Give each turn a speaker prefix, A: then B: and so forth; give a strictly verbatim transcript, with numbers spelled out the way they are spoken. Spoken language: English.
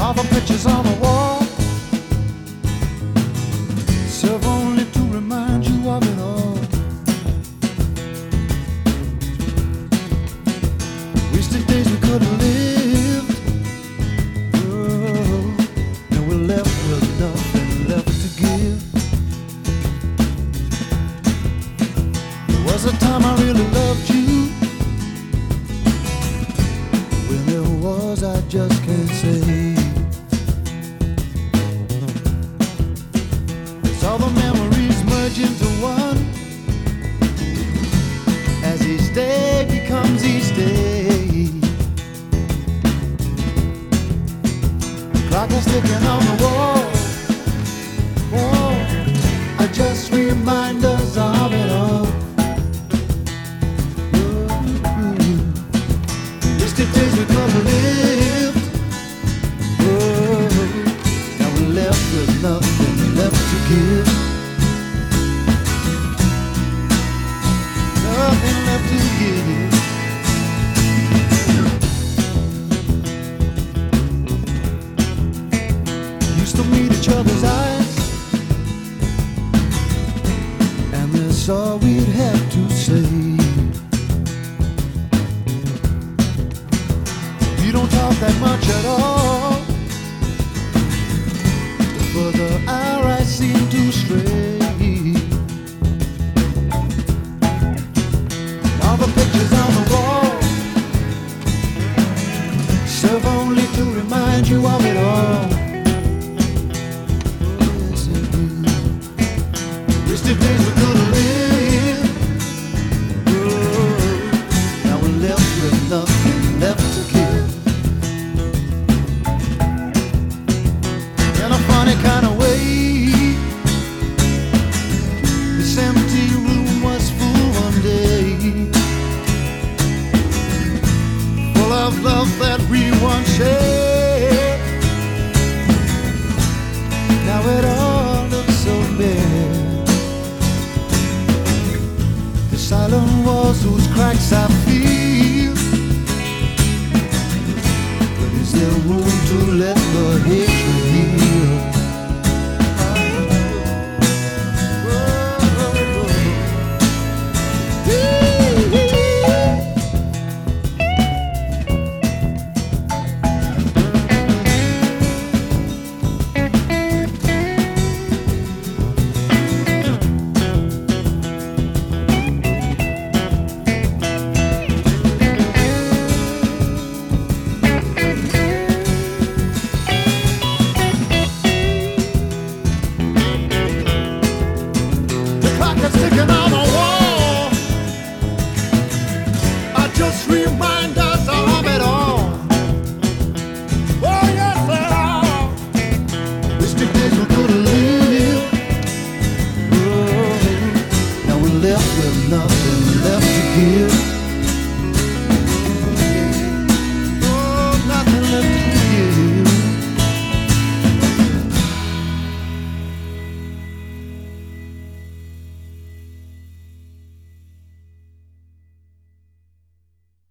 A: All the pictures on the wall serve only to remind you of it all. Wasted days we could have lived. Oh, now we're left with nothing left to give. There was a time I really loved you. When there was, I just can't say. All the memories merge into one as each day becomes each day. The clock is ticking on the wall. Oh, I just remind us of it all. Wasted days we could have lived. Oh, now we're left with nothing left to give. Nothing left to give. Used to meet each other's eyes, and that's all we'd have to say. We don't talk that much at all. Further our eyes seem to stray. All the pictures on the wall serve only to remind you of it all. Oh, yes, it do. Wasted days we could have lived. Oh, now we're left with nothing left to give. Funny kind of way, this empty room was full one day, full of love that we once shared. Now it all looks so bare. The silent walls whose cracks I feel, but is there room to let the hate